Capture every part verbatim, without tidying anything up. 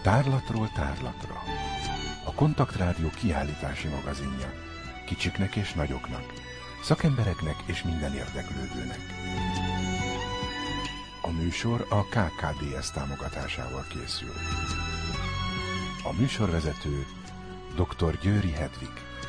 Tárlatról tárlatra. A Kontaktrádió kiállítási magazinja. Kicsiknek és nagyoknak, szakembereknek és minden érdeklődőnek. A műsor a ká ká dé es támogatásával készül. A műsorvezető dr. Győri Hedvig.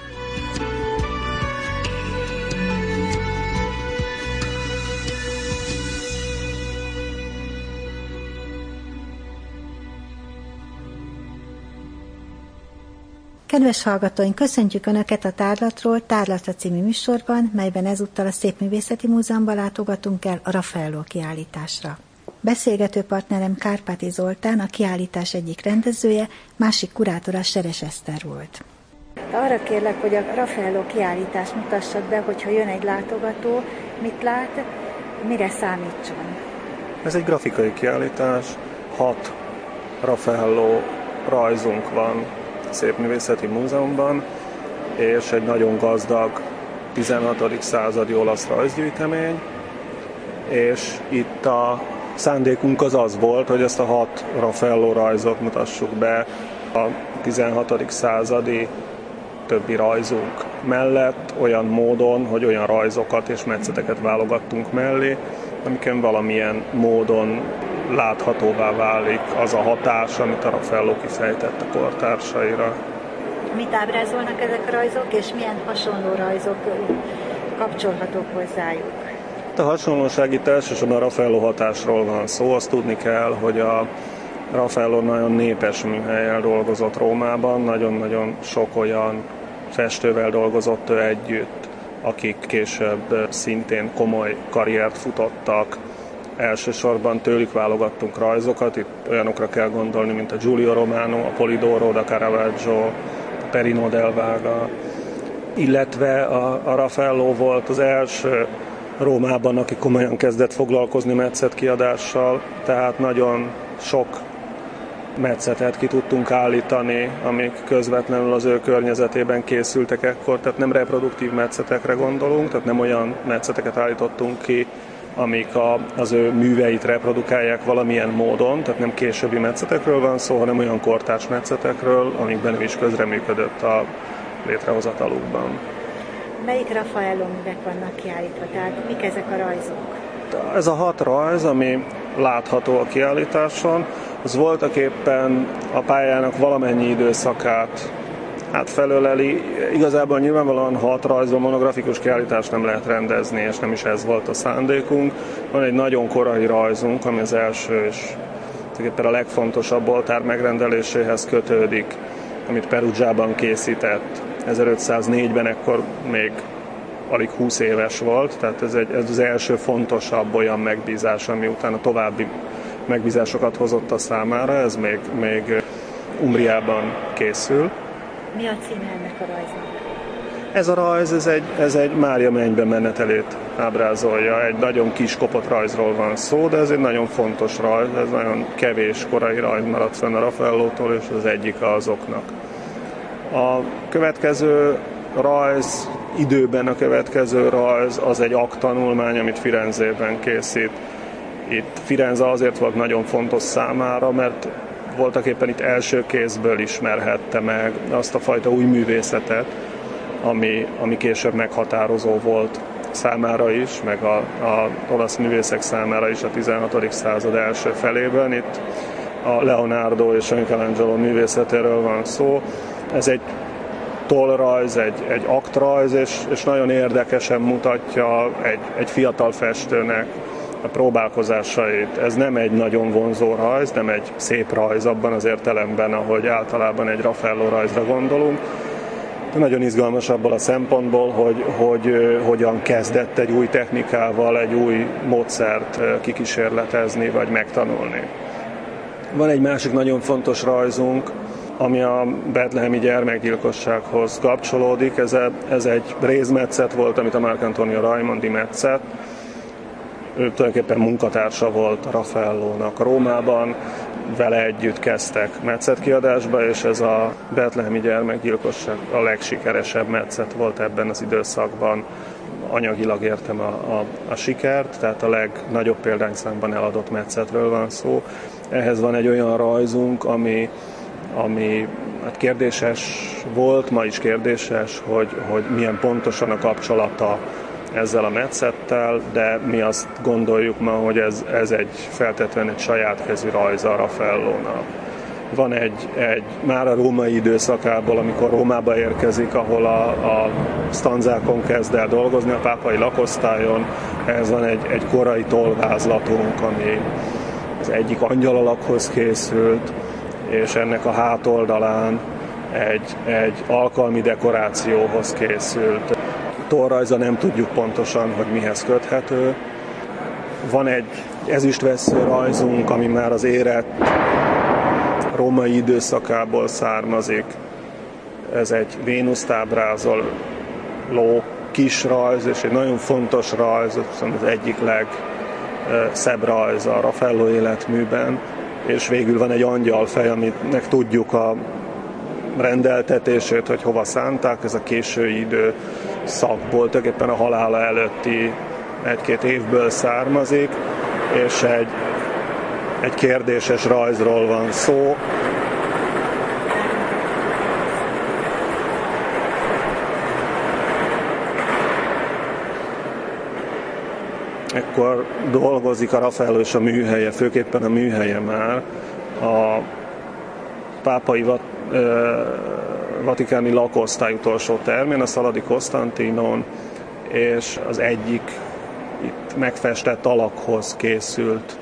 Kedves hallgatóink, köszöntjük Önöket a Tárlatról Tárlatra című műsorban, melyben ezúttal a Szépművészeti Múzeumban látogatunk el a Raffaello kiállításra. Beszélgető partnerem Kárpáti Zoltán, a kiállítás egyik rendezője, másik kurátora Seres Eszter volt. Arra kérlek, hogy a Raffaello kiállítást mutassad be, hogyha jön egy látogató, mit lát, mire számítson. Ez egy grafikai kiállítás, hat Raffaello rajzunk van Szépművészeti Múzeumban, és egy nagyon gazdag tizenhatodik századi olasz rajzgyűjtemény, és itt a szándékunk az az volt, hogy ezt a hat Raffaello rajzot mutassuk be a tizenhatodik századi többi rajzunk mellett, olyan módon, hogy olyan rajzokat és metszeteket válogattunk mellé, amiken valamilyen módon láthatóvá válik az a hatás, amit a Raffaello kifejtett a kortársaira. Mit ábrázolnak ezek a rajzok, és milyen hasonló rajzok kapcsolhatók hozzájuk? A hasonlóság itt elsősorban a Raffaello hatásról van szó. Azt tudni kell, hogy a Raffaello nagyon népes műhellyel dolgozott Rómában, nagyon-nagyon sok olyan festővel dolgozott ő együtt, akik később szintén komoly karriert futottak. Elsősorban tőlük válogattunk rajzokat, itt olyanokra kell gondolni, mint a Giulio Romano, a Polidoro da Caravaggio, a Perino del Vaga, illetve a, a Raffaello volt az első Rómában, aki komolyan kezdett foglalkozni metszetkiadással, tehát nagyon sok metszetet ki tudtunk állítani, amik közvetlenül az ő környezetében készültek ekkor, tehát nem reproduktív metszetekre gondolunk, tehát nem olyan metszeteket állítottunk ki, amik a, az ő műveit reprodukálják valamilyen módon, tehát nem későbbi metszetekről van szó, hanem olyan kortárs metszetekről, amikben ő is közreműködött a létrehozatalukban. Melyik Raffaello művek vannak kiállítva, tehát mik ezek a rajzok? Ez a hat rajz, ami látható a kiállításon, az voltak éppen a pályának valamennyi időszakát hát felöleli. Igazából nyilvánvalóan hat rajzban monografikus kiállítást nem lehet rendezni, és nem is ez volt a szándékunk. Van egy nagyon korai rajzunk, ami az első és a legfontosabb oltár megrendeléséhez kötődik, amit Perugiában készített ezerötszáznégyben, ekkor még alig húsz éves volt, tehát ez, egy, ez az első fontosabb olyan megbízás, ami utána további megbízásokat hozott a számára, ez még, még Umbriában készül. Mi a címe ennek a rajznak? Ez a rajz, ez egy, ez egy Mária mennybe menetelét ábrázolja, egy nagyon kis kopott rajzról van szó, de ez egy nagyon fontos rajz, ez nagyon kevés korai rajz maradt fenn a Raffaellótól, és az egyik azoknak. A következő rajz, időben a következő rajz, az egy aktanulmány, amit Firenzében készít. Itt Firenze azért volt nagyon fontos számára, mert voltak éppen itt első kézből ismerhette meg azt a fajta új művészetet, ami, ami később meghatározó volt számára is, meg a, a olasz művészek számára is a tizenhatodik század első felében. Itt a Leonardo és Michelangelo művészetéről van szó. Ez egy tollrajz, egy, egy aktrajz, és, és nagyon érdekesen mutatja egy, egy fiatal festőnek a próbálkozásait. Ez nem egy nagyon vonzó rajz, nem egy szép rajz abban az értelemben, ahogy általában egy Raffaello rajzra gondolunk. De nagyon izgalmas abból a szempontból, hogy, hogy hogyan kezdett egy új technikával, egy új módszert kikísérletezni, vagy megtanulni. Van egy másik nagyon fontos rajzunk, ami a betlehemi gyermekgyilkossághoz kapcsolódik. Ez, ez egy rézmetszet volt, amit a Marcantonio Raimondi metszet. Ő tulajdonképpen munkatársa volt Raffaellónak Rómában, vele együtt kezdtek metszetkiadásba, és ez a betlehemi gyermekgyilkosság a legsikeresebb metszet volt ebben az időszakban. anyagilag értem a, a, a sikert, tehát a legnagyobb példányszámban eladott metszetről van szó. Ehhez van egy olyan rajzunk, ami, ami hát kérdéses volt, ma is kérdéses, hogy, hogy milyen pontosan a kapcsolata ezzel a metszettel, de mi azt gondoljuk ma, hogy ez, ez egy feltétlenül egy saját kezű rajza a Raffaellónak. Van egy, egy már a római időszakából, amikor Rómába érkezik, ahol a, a stanzákon kezd el dolgozni, a pápai lakosztályon. Ez van egy, egy korai tollvázlatunk, ami az egyik angyal alakhoz készült, és ennek a hátoldalán egy, egy alkalmi dekorációhoz készült. A tollrajza nem tudjuk pontosan, hogy mihez köthető. Van egy ezüstvessző rajzunk, ami már az érett római időszakából származik. Ez egy Vénuszt ábrázoló kis rajz, és egy nagyon fontos rajz, az egyik legszebb rajz a Raffaelló életműben, és végül van egy angyalfej, aminek tudjuk a rendeltetését, hogy hova szánták, ez a késői időszakból, tulajdonképpen a halála előtti egy-két évből származik, és egy Egy kérdéses rajzról van szó. Ekkor dolgozik a Raffaelló és a műhelye, főképpen a műhelye már a pápai vatikáni lakosztály utolsó termén, a Szaladi Konstantinon, és az egyik itt megfestett alakhoz készült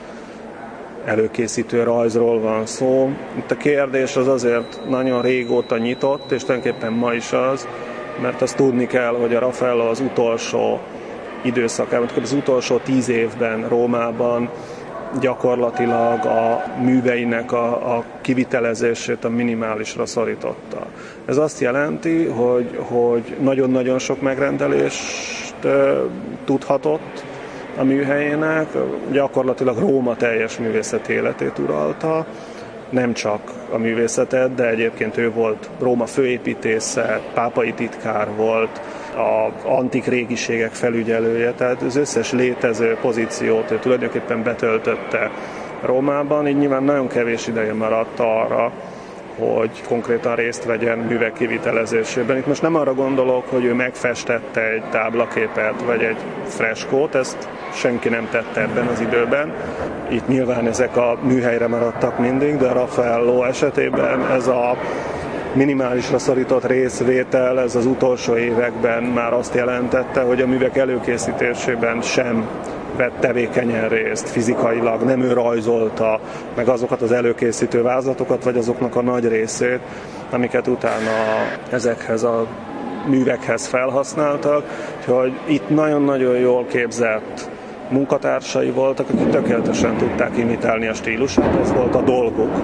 előkészítő rajzról van szó. Itt a kérdés az azért nagyon régóta nyitott, és tulajdonképpen ma is az, mert azt tudni kell, hogy a Raffaelló az utolsó időszakában, az utolsó tíz évben Rómában gyakorlatilag a műveinek a, a kivitelezését a minimálisra szorította. Ez azt jelenti, hogy, hogy nagyon-nagyon sok megrendelést e, tudhatott a műhelyének, gyakorlatilag Róma teljes művészeti életét uralta, nem csak a művészetet, de egyébként ő volt Róma főépítésze, pápai titkár volt, az antik régiségek felügyelője, tehát az összes létező pozíciót ő tulajdonképpen betöltötte Rómában, így nyilván nagyon kevés ideje maradt arra, hogy konkrétan részt vegyen művek kivitelezésében. Itt most nem arra gondolok, hogy ő megfestette egy táblaképet vagy egy freskót, ezt senki nem tette ebben az időben. Itt nyilván ezek a műhelyre maradtak mindig, de a Raffaelló esetében ez a minimálisra szorított részvétel, ez az utolsó években már azt jelentette, hogy a művek előkészítésében sem vett tevékenyen részt fizikailag, nem ő rajzolta meg azokat az előkészítő vázlatokat, vagy azoknak a nagy részét, amiket utána ezekhez a művekhez felhasználtak. Úgyhogy itt nagyon-nagyon jól képzett munkatársai voltak, akik tökéletesen tudták imitálni a stílusát, ez volt a dolguk.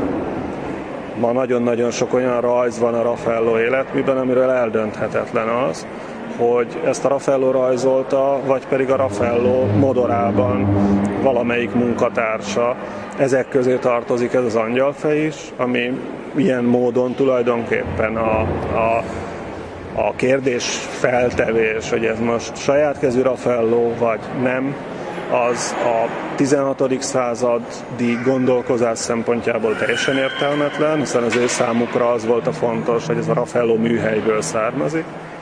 Ma nagyon-nagyon sok olyan rajz van a Raffaelló életműben, amiről eldönthetetlen az, hogy ezt a Raffaelló rajzolta, vagy pedig a Raffaelló modorában valamelyik munkatársa. Ezek közé tartozik ez az angyalfej is, ami ilyen módon tulajdonképpen a, a, a kérdés feltevés, hogy ez most saját kezű Raffaelló, vagy nem, az a tizenhatodik századi gondolkozás szempontjából teljesen értelmetlen, hiszen az ő számukra az volt a fontos, hogy ez a Raffaelló műhelyből származik.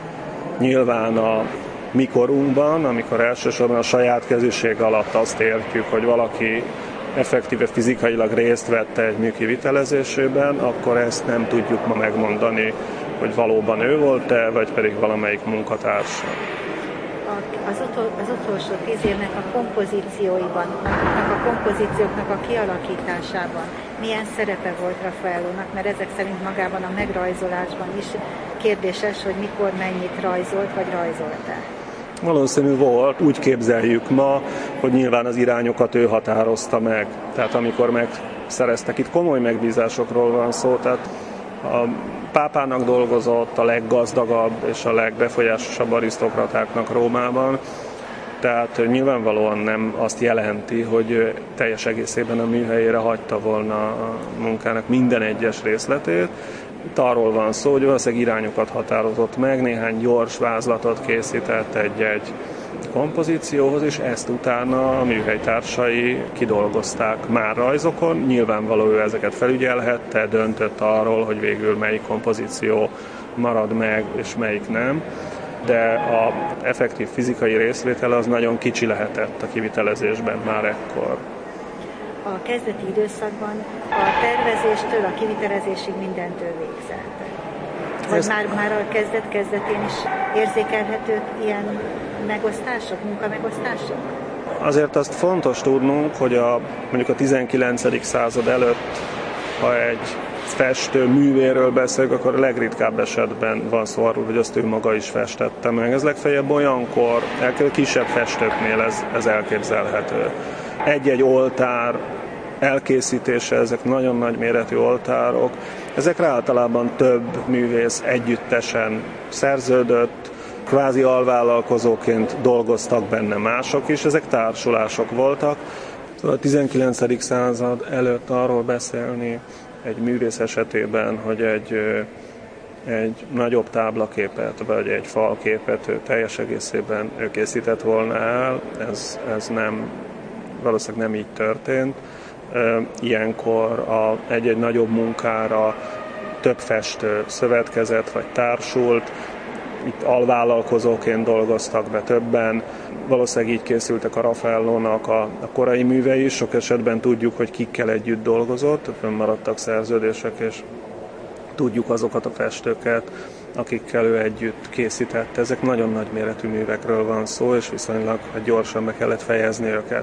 Nyilván a mi korunkban, amikor elsősorban a saját kezűség alatt azt értjük, hogy valaki effektíve fizikailag részt vette egy mű kivitelezésében, akkor ezt nem tudjuk ma megmondani, hogy valóban ő volt-e, vagy pedig valamelyik munkatársa. Az, utol, az utolsó tíz évnek a kompozícióiban, a kompozícióknak a kialakításában milyen szerepe volt Raffaellónak, mert ezek szerint magában a megrajzolásban is kérdéses, hogy mikor mennyit rajzolt, vagy rajzolt-e. Valószínű volt, úgy képzeljük ma, hogy nyilván az irányokat ő határozta meg. Tehát amikor megszereztek, itt komoly megbízásokról van szó, tehát a pápának dolgozott a leggazdagabb és a legbefolyásosabb arisztokratáknak Rómában, tehát nyilvánvalóan nem azt jelenti, hogy teljes egészében a műhelyére hagyta volna a munkának minden egyes részletét. Itt arról van szó, hogy valószínűleg irányokat határozott meg, néhány gyors vázlatot készített, egy-egy kompozícióhoz, és ezt utána a műhelytársai kidolgozták már rajzokon. Nyilvánvaló ő ezeket felügyelhette, döntött arról, hogy végül melyik kompozíció marad meg, és melyik nem, de a effektív fizikai részvétele az nagyon kicsi lehetett a kivitelezésben már ekkor. A kezdeti időszakban a tervezéstől a kivitelezésig mindentől végzeltek. Vagy Ez... már, már a kezdet-kezdetén is érzékelhetők ilyen megosztások, munkamegosztások? Azért azt fontos tudnunk, hogy a, mondjuk a tizenkilencedik század előtt, ha egy festő művéről beszélünk, akkor a legritkább esetben van szó arról, hogy azt ő maga is festette meg. Ez legfeljebb olyankor, kisebb festőknél ez, ez elképzelhető. Egy-egy oltár elkészítése, ezek nagyon nagy méretű oltárok, ezekre általában több művész együttesen szerződött, kvázi alvállalkozóként dolgoztak benne mások is, ezek társulások voltak. A tizenkilencedik század előtt arról beszélni egy művész esetében, hogy egy, egy nagyobb táblaképet, vagy egy falképet ő teljes egészében ő készített volna el, ez, ez nem, valószínűleg nem így történt. Ilyenkor a, egy-egy nagyobb munkára több festő szövetkezett, vagy társult, itt alvállalkozóként dolgoztak be többen, valószínűleg így készültek a Raffaellónak a, a korai művei is, sok esetben tudjuk, hogy kikkel együtt dolgozott, fönnmaradtak szerződések, és tudjuk azokat a festőket, akikkel ő együtt készítette. Ezek nagyon nagy méretű művekről van szó, és viszonylag gyorsan be kellett fejezni őket.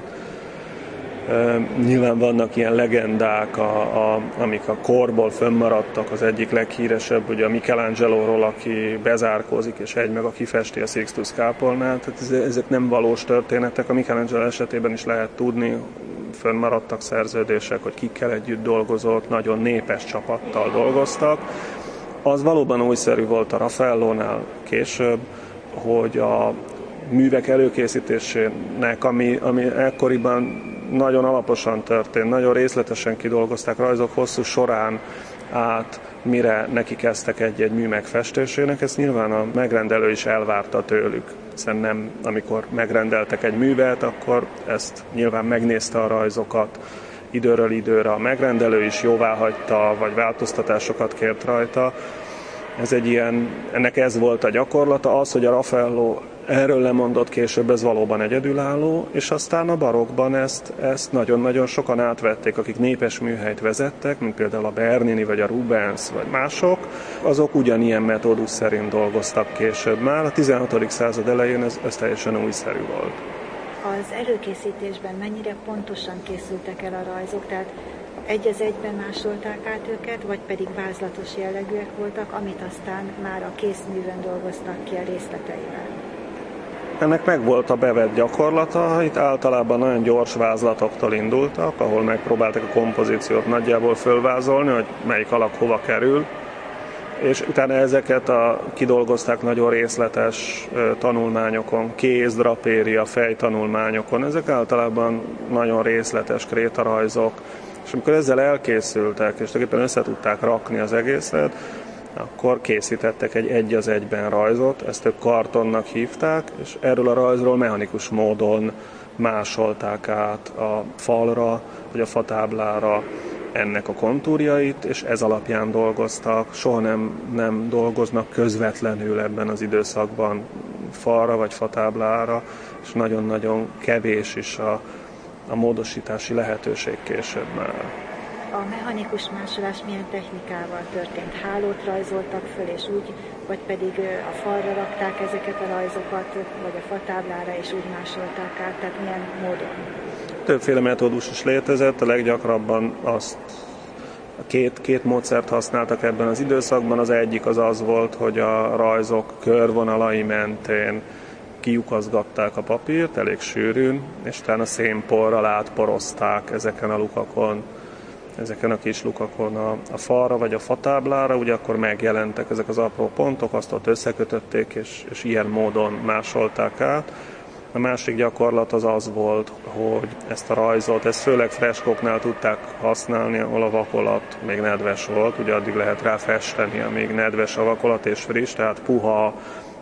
Nyilván vannak ilyen legendák, a, a, amik a korból fönnmaradtak, az egyik leghíresebb, ugye a Michelangelóról, aki bezárkózik és egy meg a kifesti a Sixtus kápolnát. Tehát ezek nem valós történetek, a Michelangelo esetében is lehet tudni, fönnmaradtak szerződések, hogy kikkel együtt dolgozott, nagyon népes csapattal dolgoztak. Az valóban újszerű volt a Raffaellónál később, hogy a művek előkészítésének, ami, ami ekkoriban nagyon alaposan történt, nagyon részletesen kidolgozták rajzok hosszú során át, mire neki kezdtek egy-egy mű megfestésének, ezt nyilván a megrendelő is elvárta tőlük, hiszen nem, amikor megrendeltek egy művet, akkor ezt nyilván megnézte a rajzokat időről időre, a megrendelő is jóváhagyta, vagy változtatásokat kért rajta. Ez egy ilyen, ennek ez volt a gyakorlata, az, hogy a Raffaello erről lemondott később, ez valóban egyedülálló, és aztán a barokkban ezt, ezt nagyon-nagyon sokan átvették, akik népes műhelyt vezettek, mint például a Bernini, vagy a Rubens, vagy mások, azok ugyanilyen metódus szerint dolgoztak később már. A tizenhatodik század elején ez, ez teljesen újszerű volt. Az előkészítésben mennyire pontosan készültek el a rajzok, tehát egy az egyben másolták át őket, vagy pedig vázlatos jellegűek voltak, amit aztán már a készművön dolgoztak ki a részleteivel? Ennek meg volt a bevett gyakorlata, itt általában nagyon gyors vázlatoktól indultak, ahol megpróbáltak a kompozíciót nagyjából fölvázolni, hogy melyik alak hova kerül, és utána ezeket a, kidolgozták nagyon részletes tanulmányokon, kéz, drapéria, fejtanulmányokon, ezek általában nagyon részletes krétarajzok, és amikor ezzel elkészültek, és tulajdonképpen össze tudták rakni az egészet, akkor készítettek egy egy az egyben rajzot, ezt ők kartonnak hívták, és erről a rajzról mechanikus módon másolták át a falra, vagy a fatáblára ennek a kontúrjait, és ez alapján dolgoztak. Soha nem, nem dolgoznak közvetlenül ebben az időszakban falra vagy fatáblára, és nagyon-nagyon kevés is a, a módosítási lehetőség később már. A mechanikus másolás milyen technikával történt? Hálót rajzoltak föl, és úgy, vagy pedig a falra rakták ezeket a rajzokat, vagy a fatáblára, és úgy másolták át, tehát milyen módon? Többféle metódus is létezett, a leggyakrabban azt a két, két módszert használtak ebben az időszakban. Az egyik az az volt, hogy a rajzok körvonalai mentén kiukazgatták a papírt elég sűrűn, és utána szénporral átporozták ezeken a lukakon, ezeken a kis lukakon a, a falra vagy a fatáblára, ugye akkor megjelentek ezek az apró pontok, azt ott összekötötték, és, és ilyen módon másolták át. A másik gyakorlat az az volt, hogy ezt a rajzot, ezt főleg freskóknál tudták használni, ahol a vakolat még nedves volt, ugye addig lehet rá festeni, amíg nedves a vakolat és friss, tehát puha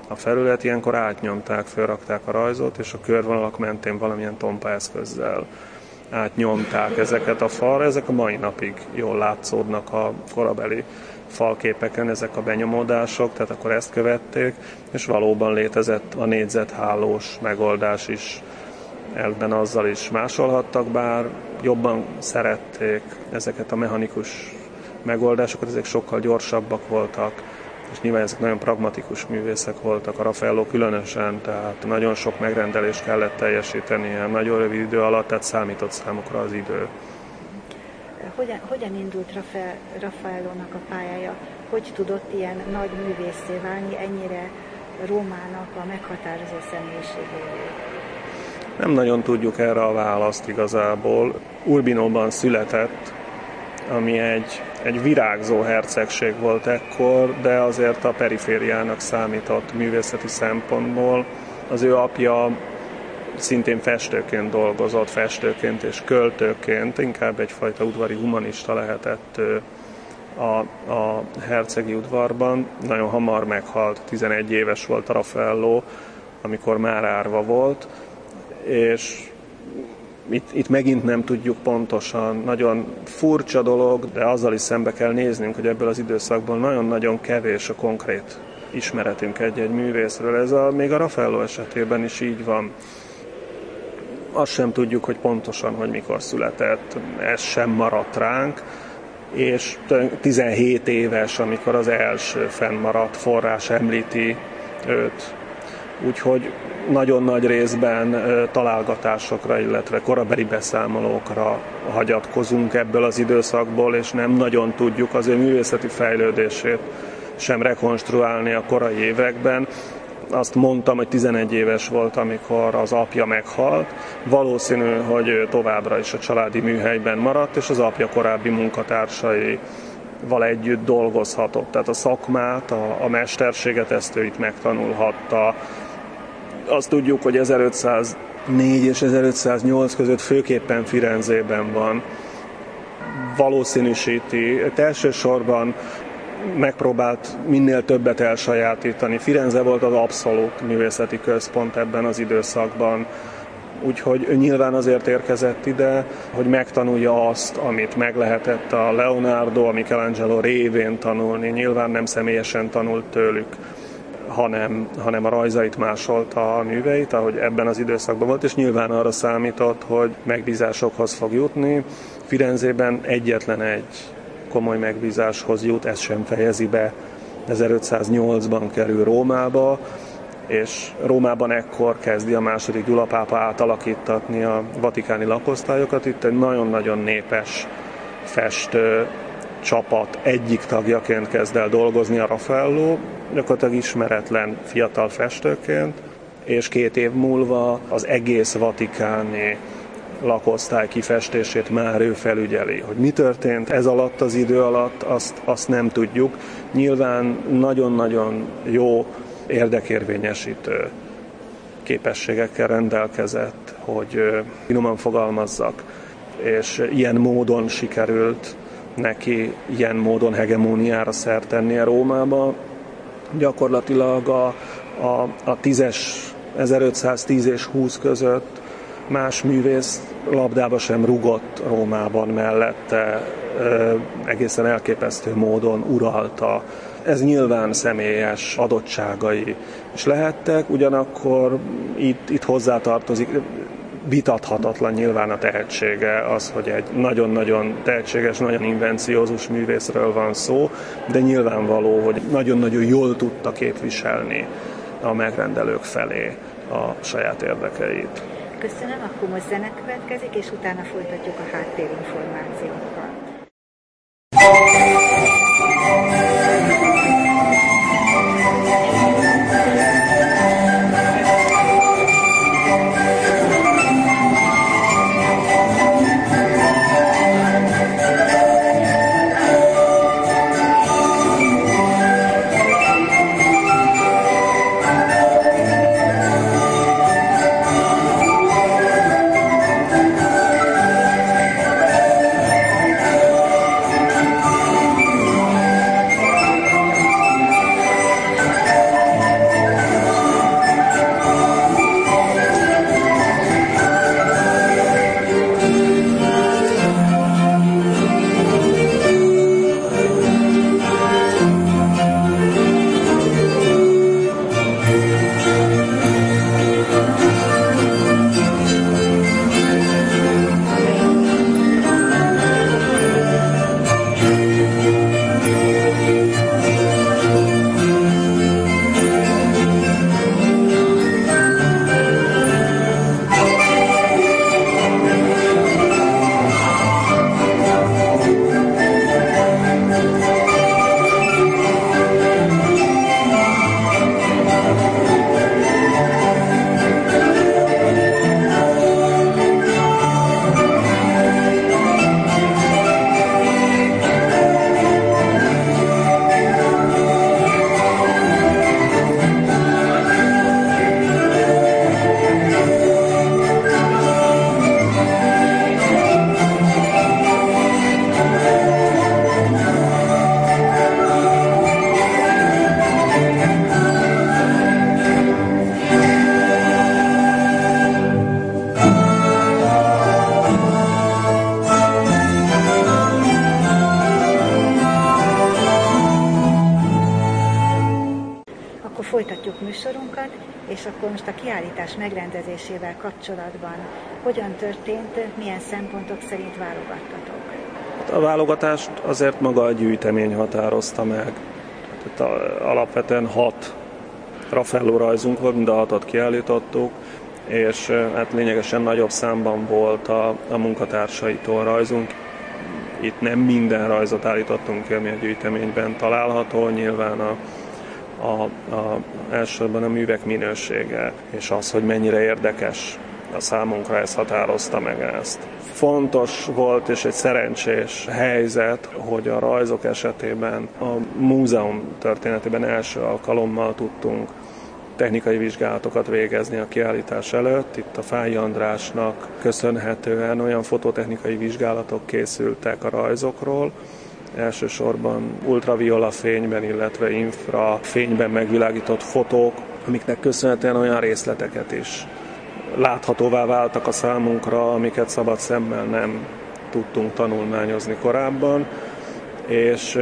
a felület, ilyenkor átnyomták, felrakták a rajzot, és a körvonalak mentén valamilyen tompa eszközzel átnyomták ezeket a falra. Ezek a mai napig jól látszódnak a korabeli falképeken, ezek a benyomódások, tehát akkor ezt követték, és valóban létezett a négyzethálós megoldás is. Elben azzal is másolhattak, bár jobban szerették ezeket a mechanikus megoldásokat, ezek sokkal gyorsabbak voltak, és nyilván ezek nagyon pragmatikus művészek voltak, a Raffaello különösen, tehát nagyon sok megrendelést kellett teljesítenie nagyon rövid idő alatt, tehát számított számukra az idő. Hogyan, hogyan indult Raffael, Raffaellónak a pályája? Hogy tudott ilyen nagy művészé válni, ennyire Rómának a meghatározó személyiségévé? Nem nagyon tudjuk erre a választ igazából. Urbinóban született, ami egy, egy virágzó hercegség volt ekkor, de azért a perifériának számított művészeti szempontból. Az ő apja szintén festőként dolgozott, festőként és költőként, inkább egyfajta udvari humanista lehetett a, a hercegi udvarban. Nagyon hamar meghalt, tizenegy éves volt a Raffaello, amikor már árva volt, és itt, itt megint nem tudjuk pontosan, nagyon furcsa dolog, de azzal is szembe kell néznünk, hogy ebből az időszakból nagyon-nagyon kevés a konkrét ismeretünk egy-egy művészről. Ez a, még a Raffaello esetében is így van. Azt sem tudjuk, hogy pontosan, hogy mikor született, ez sem maradt ránk, és tizenhét éves, amikor az első fennmaradt forrás említi őt. Úgyhogy nagyon nagy részben találgatásokra, illetve korabeli beszámolókra hagyatkozunk ebből az időszakból, és nem nagyon tudjuk az ő művészeti fejlődését sem rekonstruálni a korai években. Azt mondtam, hogy tizenegy éves volt, amikor az apja meghalt. Valószínű, hogy ő továbbra is a családi műhelyben maradt, és az apja korábbi munkatársaival együtt dolgozhatott. Tehát a szakmát, a, a mesterséget, ezt ő itt megtanulhatta. Azt tudjuk, hogy ezerötszáznégy és ezerötszáznyolc között főképpen Firenzében van. Valószínűsíti. Elsősorban megpróbált minél többet elsajátítani. Firenze volt az abszolút művészeti központ ebben az időszakban, úgyhogy ő nyilván azért érkezett ide, hogy megtanulja azt, amit meg lehetett a Leonardo, a Michelangelo révén tanulni. Nyilván nem személyesen tanult tőlük, hanem, hanem a rajzait másolta, a műveit, ahogy ebben az időszakban volt, és nyilván arra számított, hogy megbízásokhoz fog jutni. Firenzében egyetlen egy komoly megbízáshoz jut, ezt sem fejezi be. ezerötszáznyolcban kerül Rómába, és Rómában ekkor kezdi a második Gyula pápa átalakítatni a vatikáni lakosztályokat. Itt egy nagyon-nagyon népes festő csapat egyik tagjaként kezd el dolgozni a Raffaello, gyakorlatilag ismeretlen fiatal festőként, és két év múlva az egész vatikáni lakosztály kifestését már ő felügyeli. Hogy mi történt ez alatt az idő alatt, azt, azt nem tudjuk. Nyilván nagyon-nagyon jó érdekérvényesítő képességekkel rendelkezett, hogy finoman fogalmazzak, és ilyen módon sikerült neki ilyen módon hegemóniára szert tennie Rómába. Gyakorlatilag a, a, a tízes, ezerötszáztíz és húsz között más művész labdába sem rugott Rómában mellette, egészen elképesztő módon uralta. Ez nyilván személyes adottságai is lehettek, ugyanakkor itt, itt hozzátartozik, vitathatatlan nyilván a tehetsége, az, hogy egy nagyon-nagyon tehetséges, nagyon invenciózus művészről van szó, de nyilvánvaló, hogy nagyon-nagyon jól tudta képviselni a megrendelők felé a saját érdekeit. Köszönöm, akkor most zene következik, és utána folytatjuk a háttérinformációkkal. És akkor most a kiállítás megrendezésével kapcsolatban hogyan történt, milyen szempontok szerint válogattatok? A válogatást azért maga a gyűjtemény határozta meg. Tehát alapvetően hat Raffaello rajzunk volt, mind a hatot kiállítottuk, és hát lényegesen nagyobb számban volt a, a munkatársaitól rajzunk. Itt nem minden rajzot állítottunk ki, ami a gyűjteményben található, nyilván a, a, a, elsősorban a művek minősége, és az, hogy mennyire érdekes a számunkra, ez határozta meg ezt. Fontos volt, és egy szerencsés helyzet, hogy a rajzok esetében a múzeum történetében első alkalommal tudtunk technikai vizsgálatokat végezni a kiállítás előtt. Itt a Fáy Andrásnak köszönhetően olyan fototechnikai vizsgálatok készültek a rajzokról, elsősorban ultraviola fényben, illetve infra fényben megvilágított fotók, amiknek köszönhetően olyan részleteket is láthatóvá váltak a számunkra, amiket szabad szemmel nem tudtunk tanulmányozni korábban, és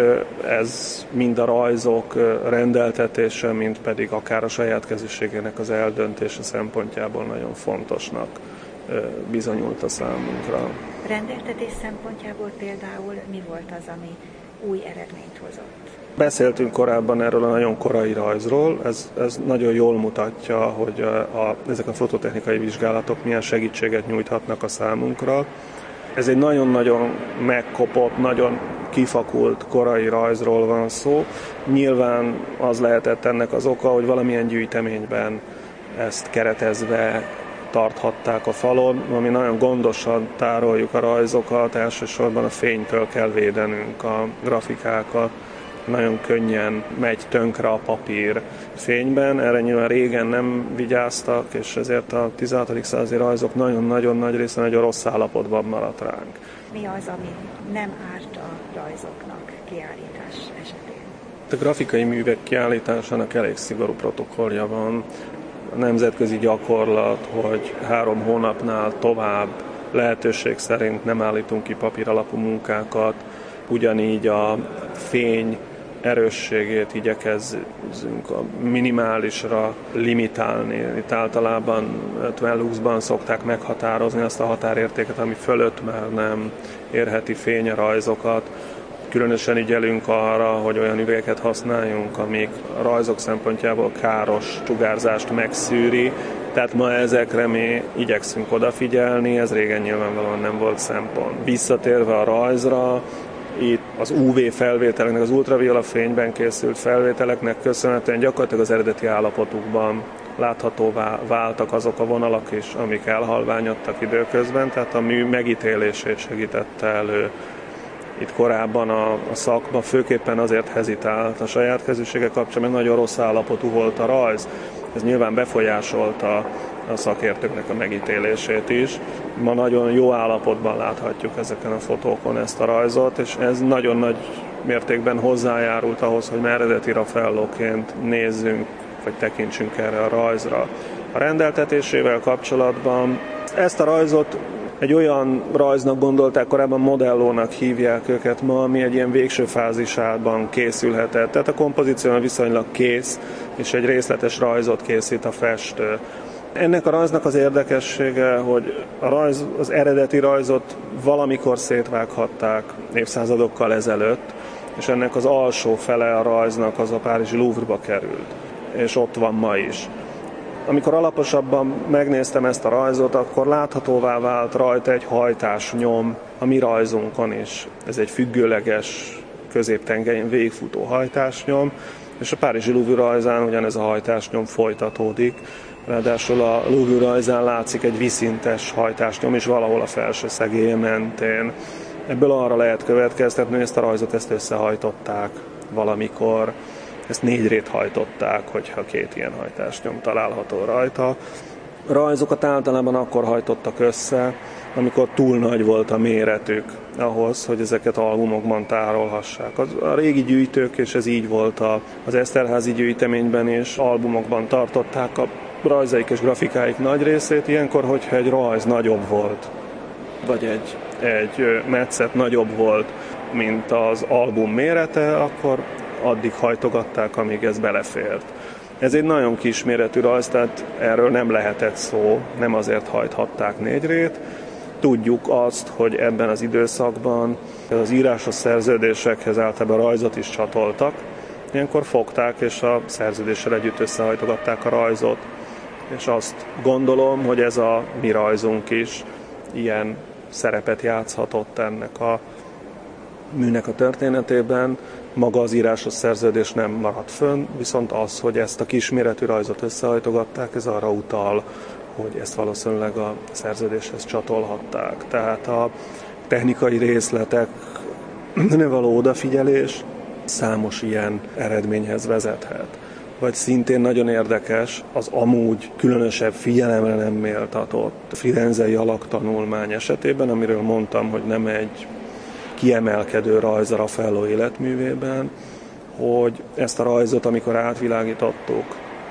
ez mind a rajzok rendeltetése, mind pedig akár a saját kezűségének az eldöntése szempontjából nagyon fontosnak bizonyult a számunkra. Rendeltetés szempontjából például mi volt az, ami új eredményt hozott? Beszéltünk korábban erről a nagyon korai rajzról, ez, ez nagyon jól mutatja, hogy a, a, ezek a fototechnikai vizsgálatok milyen segítséget nyújthatnak a számunkra. Ez egy nagyon-nagyon megkopott, nagyon kifakult korai rajzról van szó. Nyilván az lehetett ennek az oka, hogy valamilyen gyűjteményben ezt keretezve tarthatták a falon, ami nagyon gondosan tároljuk a rajzokat, elsősorban a fénytől kell védenünk a grafikákat. Nagyon könnyen megy tönkre a papír fényben, erre nyilván régen nem vigyáztak, és ezért a tizenhatodik századi rajzok nagyon-nagyon nagy része nagyon rossz állapotban maradt ránk. Mi az, ami nem árt a rajzoknak kiállítás esetén? A grafikai művek kiállításának elég szigorú protokollja van. A nemzetközi gyakorlat, hogy három hónapnál tovább lehetőség szerint nem állítunk ki papíralapú munkákat, ugyanígy a fény erősségét igyekezzünk a minimálisra limitálni. Itt általában ötven luxban szokták meghatározni azt a határértéket, ami fölött már nem érheti fény a rajzokat. Különösen ügyelünk arra, hogy olyan üvegeket használjunk, amik a rajzok szempontjából káros sugárzást megszűri. Tehát ma ezekre mi igyekszünk odafigyelni, ez régen nyilvánvalóan nem volt szempont. Visszatérve a rajzra, itt az ú vé felvételeknek, az ultraviola fényben készült felvételeknek köszönhetően gyakorlatilag az eredeti állapotukban láthatóvá váltak azok a vonalak is, amik elhalványodtak időközben, tehát a mű megítélését segítette elő. Itt korábban a, a szakma főképpen azért hezitált a saját kezűsége kapcsán, mert nagyon rossz állapotú volt a rajz. Ez nyilván befolyásolta a szakértőknek a megítélését is. Ma nagyon jó állapotban láthatjuk ezeken a fotókon ezt a rajzot, és ez nagyon nagy mértékben hozzájárult ahhoz, hogy már eredeti Raffaellóként nézzünk, vagy tekintsünk erre a rajzra. A rendeltetésével kapcsolatban ezt a rajzot egy olyan rajznak gondolták, korábban modellónak hívják őket ma, ami egy ilyen végső fázisában készülhetett. Tehát a kompozíció viszonylag kész, és egy részletes rajzot készít a festő. Ennek a rajznak az érdekessége, hogy a rajz, az eredeti rajzot valamikor szétvághatták évszázadokkal ezelőtt, és ennek az alsó fele a rajznak az a párizsi Louvre-ba került, és ott van ma is. Amikor alaposabban megnéztem ezt a rajzot, akkor láthatóvá vált rajta egy hajtásnyom a mi rajzunkon is. Ez egy függőleges, középtengelyén végigfutó hajtásnyom, és a párizsi Louvre rajzán ugyanez a hajtásnyom folytatódik. Ráadásul a Louvre rajzán látszik egy viszintes hajtásnyom is valahol a felső szegélye mentén. Ebből arra lehet következtetni, hogy ezt a rajzot ezt összehajtották valamikor. Ezt négy rét hajtották, hogyha két ilyen hajtásnyom található rajta. A rajzokat általában akkor hajtottak össze, amikor túl nagy volt a méretük ahhoz, hogy ezeket albumokban tárolhassák. A régi gyűjtők, és ez így volt az Eszterházy gyűjteményben is, albumokban tartották a rajzaik és grafikáik nagy részét. Ilyenkor, hogyha egy rajz nagyobb volt, vagy egy, egy metszet nagyobb volt, mint az album mérete, akkor addig hajtogatták, amíg ez belefért. Ez egy nagyon kisméretű rajz, tehát erről nem lehetett szó, nem azért hajthatták négyrét. Tudjuk azt, hogy ebben az időszakban az írásos szerződésekhez általában rajzot is csatoltak. Ilyenkor fogták, és a szerződéssel együtt összehajtogatták a rajzot. És azt gondolom, hogy ez a mi rajzunk is ilyen szerepet játszhatott ennek a műnek a történetében. Maga az írásos szerződés nem maradt fönn, viszont az, hogy ezt a kisméretű rajzot összehajtogatták, ez arra utal, hogy ezt valószínűleg a szerződéshez csatolhatták. Tehát a technikai részletekre való odafigyelés számos ilyen eredményhez vezethet. Vagy szintén nagyon érdekes az amúgy különösebb figyelemre nem méltatott firenzei alaktanulmány esetében, amiről mondtam, hogy nem egy kiemelkedő rajz a Raffaello életművében, hogy ezt a rajzot, amikor átvilágítottuk,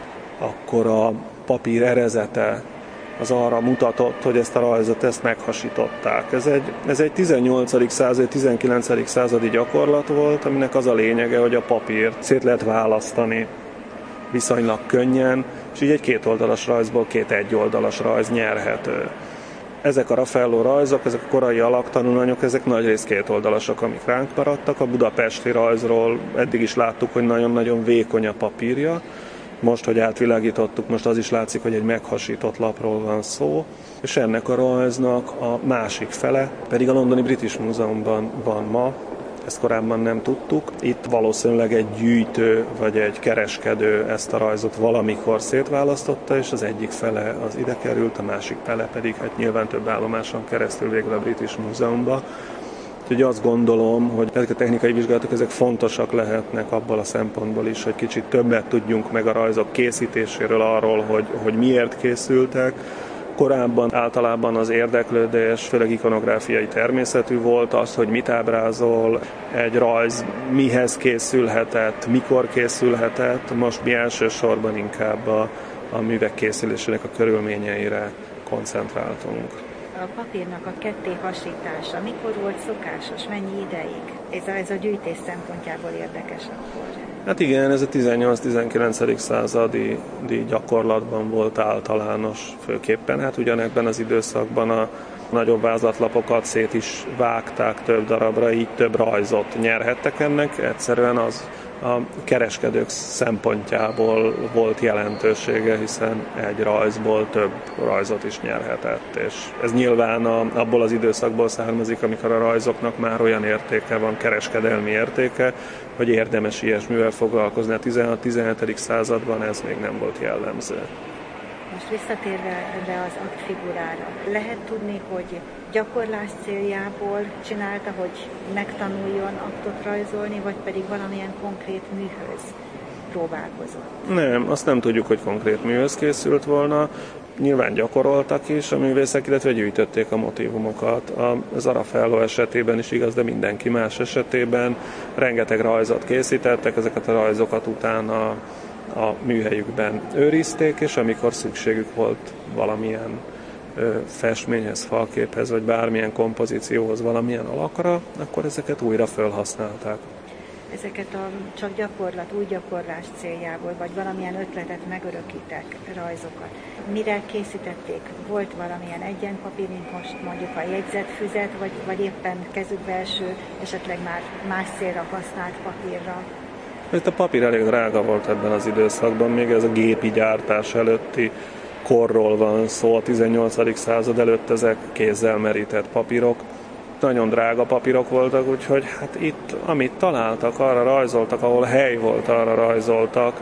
akkor a papír erezete az arra mutatott, hogy ezt a rajzot ezt meghasították. Ez egy, ez egy tizennyolcadik századi, tizenkilencedik századi gyakorlat volt, aminek az a lényege, hogy a papírt szét lehet választani viszonylag könnyen, és így egy kétoldalas rajzból két egyoldalas rajz nyerhető. Ezek a Raffaello rajzok, ezek a korai alaktanulmányok, ezek nagyrészt kétoldalasok, amik ránk maradtak. A budapesti rajzról eddig is láttuk, hogy nagyon-nagyon vékony a papírja. Most, hogy átvilágítottuk, most az is látszik, hogy egy meghasított lapról van szó, és ennek a rajznak a másik fele pedig a londoni British Múzeumban van ma, ezt korábban nem tudtuk. Itt valószínűleg egy gyűjtő vagy egy kereskedő ezt a rajzot valamikor szétválasztotta, és az egyik fele az ide került, a másik fele pedig hát nyilván több állomáson keresztül végül a British Múzeumba. Úgyhogy azt gondolom, hogy ezek a technikai vizsgálatok ezek fontosak lehetnek abból a szempontból is, hogy kicsit többet tudjunk meg a rajzok készítéséről, arról, hogy, hogy miért készültek. Korábban általában az érdeklődés, főleg ikonográfiai természetű volt az, hogy mit ábrázol, egy rajz mihez készülhetett, mikor készülhetett. Most mi elsősorban inkább a, a művek készülésének a körülményeire koncentráltunk. A papírnak a ketté hasítása mikor volt szokásos, mennyi ideig? Ez a, ez a gyűjtés szempontjából érdekes akkor. Hát igen, ez a tizennyolc-tizenkilencedik századi gyakorlatban volt általános főképpen. Hát ugyanebben az időszakban a nagyobb vázlatlapokat szét is vágták több darabra, így több rajzot nyerhettek ennek. Egyszerűen az a kereskedők szempontjából volt jelentősége, hiszen egy rajzból több rajzot is nyerhetett. És ez nyilván a, abból az időszakból származik, amikor a rajzoknak már olyan értéke van, kereskedelmi értéke, hogy érdemes ilyesmivel foglalkozni. A tizenhat-tizenhetedik században ez még nem volt jellemző. Most visszatérve erre az aktfigurára, lehet tudni, hogy gyakorlás céljából csinálta, hogy megtanuljon aktot rajzolni, vagy pedig valamilyen konkrét műhöz próbálkozott? Nem, azt nem tudjuk, hogy konkrét műhöz készült volna. Nyilván gyakoroltak is a művészek, illetve gyűjtötték a motívumokat. Az Raffaello esetében is igaz, de mindenki más esetében rengeteg rajzot készítettek, ezeket a rajzokat utána a műhelyükben őrizték, és amikor szükségük volt valamilyen ö, festményhez, falképhez, vagy bármilyen kompozícióhoz, valamilyen alakra, akkor ezeket újra felhasználták. Ezeket a csak gyakorlat, új gyakorlás céljából, vagy valamilyen ötletet megörökítek rajzokat. Mire készítették? Volt valamilyen egyenpapír, mint most mondjuk a jegyzetfüzet, vagy, vagy éppen kezükbe eső, esetleg már más célra használt papírra? Itt a papír elég drága volt ebben az időszakban, még ez a gépi gyártás előtti korról van szó, a tizennyolcadik század előtt ezek kézzel merített papírok. Nagyon drága papírok voltak, úgyhogy hát itt, amit találtak, arra rajzoltak, ahol hely volt, arra rajzoltak.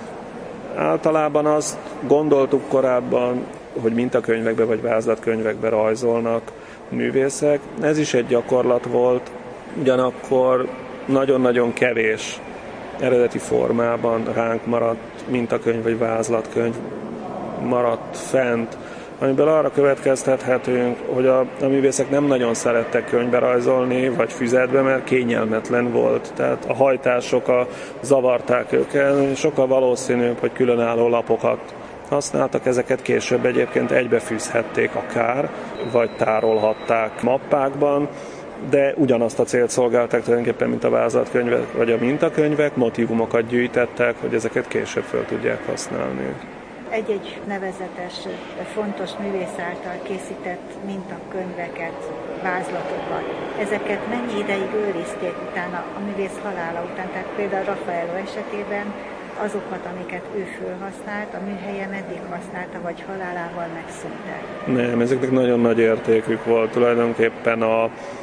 Általában azt gondoltuk korábban, hogy mintakönyvekbe vagy vázlatkönyvekbe rajzolnak művészek. Ez is egy gyakorlat volt, ugyanakkor nagyon-nagyon kevés eredeti formában ránk maradt mintakönyv vagy vázlatkönyv maradt fent, amiből arra következtethetünk, hogy a, a művészek nem nagyon szerettek könyvbe rajzolni, vagy füzetbe, mert kényelmetlen volt. Tehát a hajtások a, zavarták őket, sokkal valószínűbb, hogy különálló lapokat használtak, ezeket később egyébként egybefűzhették akár, vagy tárolhatták mappákban. de ugyanazt a célt szolgálták tulajdonképpen, mint a vázlatkönyvek vagy a mintakönyvek, motívumokat gyűjtettek, hogy ezeket később fel tudják használni. Egy-egy nevezetes, fontos művész által készített mintakönyveket, vázlatokat, ezeket mennyi ideig őrizték utána, a művész halála után? Tehát például Raffaello esetében azokat, amiket ő fölhasznált, a műhelye meddig használta, vagy halálával megszűntek? Nem, ezeknek nagyon nagy értékük volt. Tulajdonképpen a,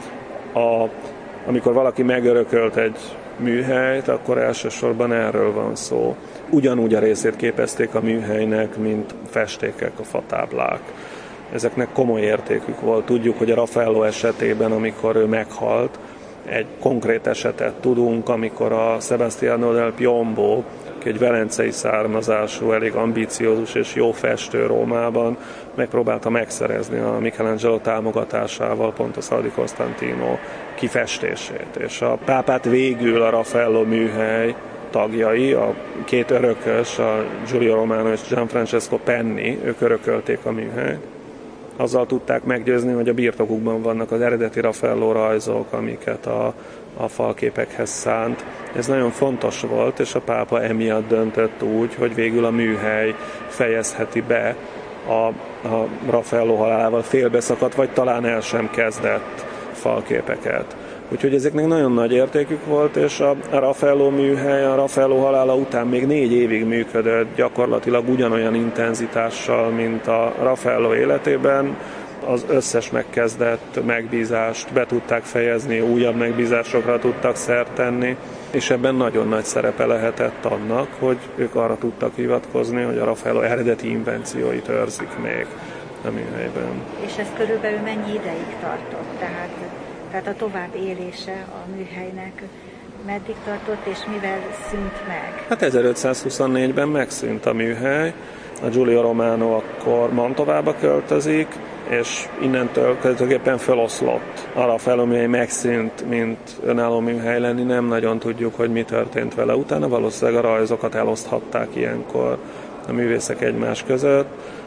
a, amikor valaki megörökölt egy műhelyt, akkor elsősorban erről van szó. Ugyanúgy a részét képezték a műhelynek, mint festékek, a fatáblák. Ezeknek komoly értékük volt. Tudjuk, hogy a Raffaello esetében, amikor ő meghalt, egy konkrét esetet tudunk, amikor a Sebastiano del Piombo, egy velencei származású, elég ambiciózus és jó festő Rómában megpróbálta megszerezni a Michelangelo támogatásával pont a Sala di Costantino kifestését. És a pápát végül a Raffaello műhely tagjai, a két örökös, a Giulio Romano és Gianfrancesco Penni, ők örökölték a műhelyt. Azzal tudták meggyőzni, hogy a birtokukban vannak az eredeti Raffaello rajzok, amiket a, a falképekhez szánt. Ez nagyon fontos volt, és a pápa emiatt döntött úgy, hogy végül a műhely fejezheti be a, a Raffaello halálával félbeszakadt, vagy talán el sem kezdett falképeket. Úgyhogy ezeknek nagyon nagy értékük volt, és a Raffaello műhely a Raffaello halála után még négy évig működött, gyakorlatilag ugyanolyan intenzitással, mint a Raffaello életében. Az összes megkezdett megbízást be tudták fejezni, újabb megbízásokra tudtak szert tenni, és ebben nagyon nagy szerepe lehetett annak, hogy ők arra tudtak hivatkozni, hogy a Raffaello eredeti invencióit őrzik még a műhelyben. És ez körülbelül mennyi ideig tartott? Tehát Tehát a tovább élése a műhelynek meddig tartott, és mivel szűnt meg? Hát ezerötszázhuszonnégyben megszűnt a műhely, a Giulio Romano akkor Mantovába költözik, és innentől tulajdonképpen feloszlott. A Raffaello műhely megszűnt, mint önálló műhely lenni, nem nagyon tudjuk, hogy mi történt vele. Utána valószínűleg a rajzokat eloszthatták ilyenkor a művészek egymás között.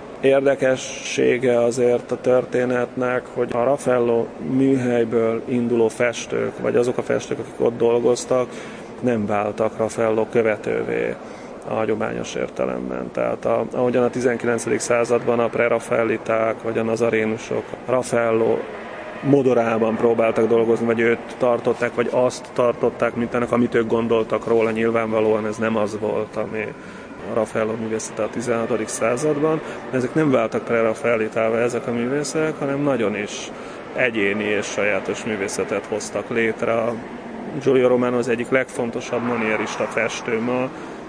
Érdekessége azért a történetnek, hogy a Raffaello műhelyből induló festők, vagy azok a festők, akik ott dolgoztak, nem váltak Raffaello követővé a hagyományos értelemben. Tehát a, ahogyan a tizenkilencedik században a preraffaeliták, vagy a nazarénusok Raffaello modorában próbáltak dolgozni, vagy őt tartották, vagy azt tartották, mint ennek, amit ők gondoltak róla, nyilvánvalóan ez nem az volt, ami a Raffaello művészete a tizenhatodik században, de ezek nem váltak preraffaelitává ezek a művészek, hanem nagyon is egyéni és sajátos művészetet hoztak létre. A Giulio Romano az egyik legfontosabb manierista festő ma.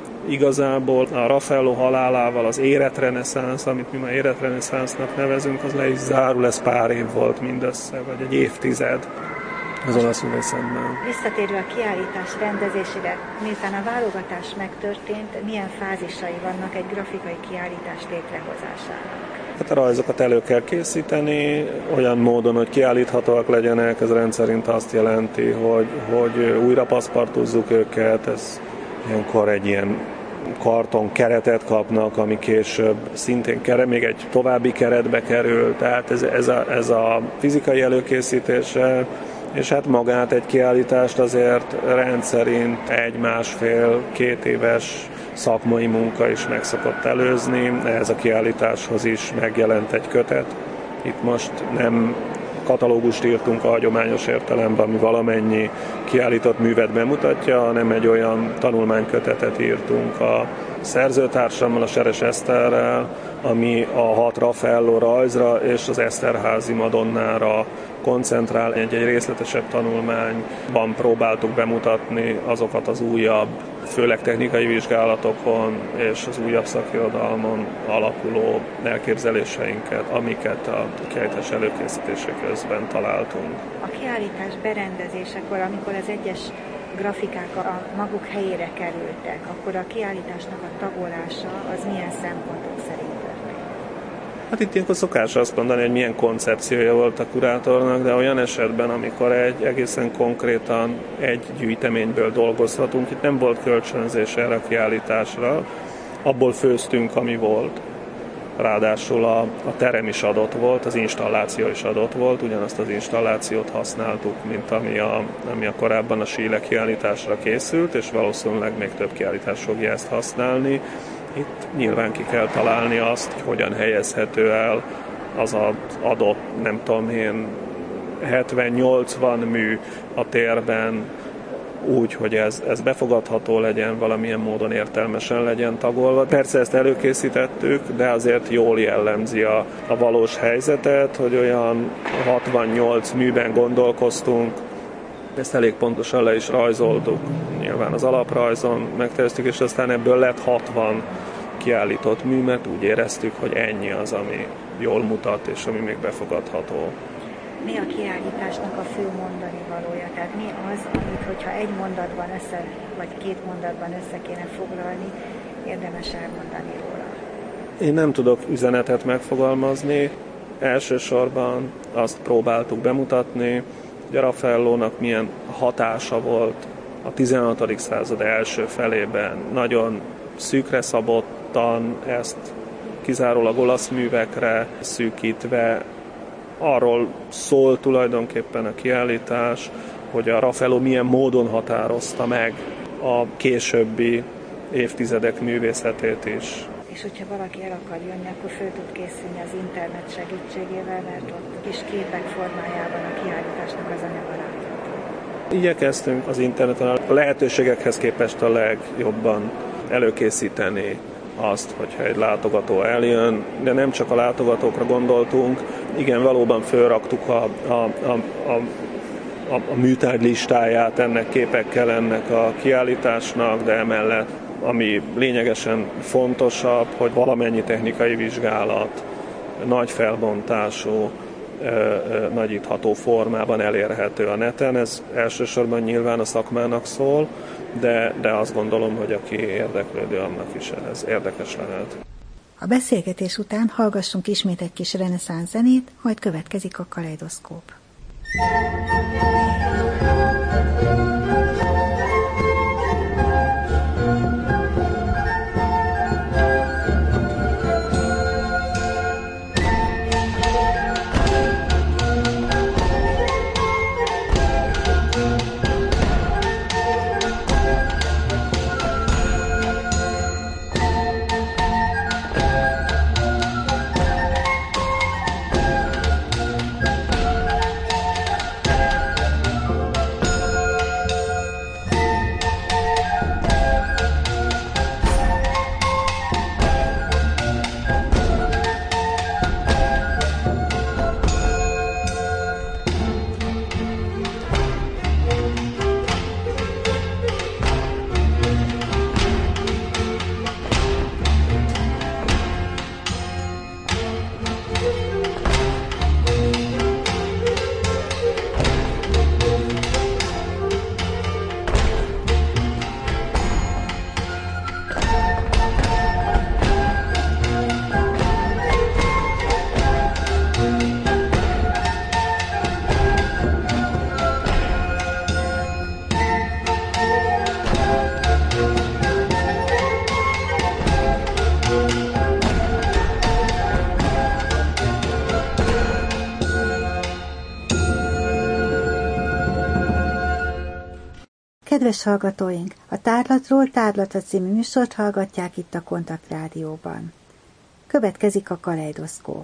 Igazából a Raffaello halálával az éretreneszánsz, amit mi ma éretreneszánsznak nevezünk, az le is zárul, ez pár év volt mindössze, vagy egy évtized az olasz művészetben. Visszatérve a kiállítás rendezésére, miután a válogatás megtörtént, milyen fázisai vannak egy grafikai kiállítás létrehozásának? Hát a rajzokat elő kell készíteni, olyan módon, hogy kiállíthatóak legyenek, ez rendszerint azt jelenti, hogy, hogy újra paszpartuzzuk őket, ez ilyenkor egy ilyen karton keretet kapnak, ami később szintén keret, még egy további keretbe kerül, tehát ez, ez, a, ez a fizikai előkészítése, és hát magát egy kiállítást azért rendszerint egy-másfél-két éves szakmai munka is meg szokott előzni. Ehhez a kiállításhoz is megjelent egy kötet. Itt most nem katalógust írtunk a hagyományos értelemben, ami valamennyi kiállított művet bemutatja, hanem egy olyan tanulmánykötetet írtunk a szerzőtársammal, a Seres Eszterrel, ami a hat Raffaello rajzra és az Eszterházi Madonnára koncentrál. Egy-egy részletesebb tanulmányban próbáltuk bemutatni azokat az újabb, főleg technikai vizsgálatokon és az újabb szakirodalmon alapuló elképzeléseinket, amiket a kiállítás előkészítése közben találtunk. A kiállítás berendezésekor, amikor az egyes grafikák a maguk helyére kerültek, akkor a kiállításnak a tagolása az milyen szempontok szerint történt? Hát itt ilyenkor szokás azt mondani, hogy milyen koncepciója volt a kurátornak, de olyan esetben, amikor egy egészen konkrétan egy gyűjteményből dolgozhatunk, itt nem volt kölcsönzés erre a kiállításra, abból főztünk, ami volt. ráadásul a, a terem is adott volt, az installáció is adott volt, ugyanazt az installációt használtuk, mint ami a, ami a korábban a Síle kiállításra készült, és valószínűleg még több kiállítás fogja ezt használni. Itt nyilván ki kell találni azt, hogy hogyan helyezhető el az az adott, nem tudom én, hetven-nyolcvan mű a térben, úgy, hogy ez, ez befogadható legyen, valamilyen módon értelmesen legyen tagolva. Persze ezt előkészítettük, de azért jól jellemzi a, a valós helyzetet, hogy olyan hatvannyolc műben gondolkoztunk, ezt elég pontosan le is rajzoltuk. Nyilván az alaprajzon megterveztük, és aztán ebből lett hatvan kiállított mű, mert úgy éreztük, hogy ennyi az, ami jól mutat, és ami még befogadható. Mi a kiállításnak a fő mondani valója? Tehát mi az, amit, hogyha egy mondatban össze, vagy két mondatban össze kéne foglalni, érdemes elmondani róla? Én nem tudok üzenetet megfogalmazni. Elsősorban azt próbáltuk bemutatni, hogy a Raffaellónak milyen hatása volt a tizenhatodik század első felében. Nagyon szűkre szabottan, ezt kizárólag olasz művekre szűkítve. Arról szól tulajdonképpen a kiállítás, hogy a Raffaello milyen módon határozta meg a későbbi évtizedek művészetét is. És hogyha valaki el akar jönni, akkor föl tud készülni az internet segítségével, mert ott kis képek formájában a kiállításnak az anyaga látható. Igyekeztünk az interneten a lehetőségekhez képest a legjobban előkészíteni azt, hogyha egy látogató eljön, de nem csak a látogatókra gondoltunk, igen, valóban fölraktuk a, a, a, a, a, a műtárgy listáját ennek képekkel, ennek a kiállításnak, de emellett, ami lényegesen fontosabb, hogy valamennyi technikai vizsgálat nagy felbontású, nagyítható formában elérhető a neten. Ez elsősorban nyilván a szakmának szól, de, de azt gondolom, hogy aki érdeklődő, annak is ez érdekes lehet. A beszélgetés után hallgassunk ismét egy kis reneszánsz zenét, majd következik a kaleidoszkóp. Kedves hallgatóink, a Tárlatról Tárlata című műsort hallgatják itt a Kontakt Rádióban. Következik a kaleidoszkóp.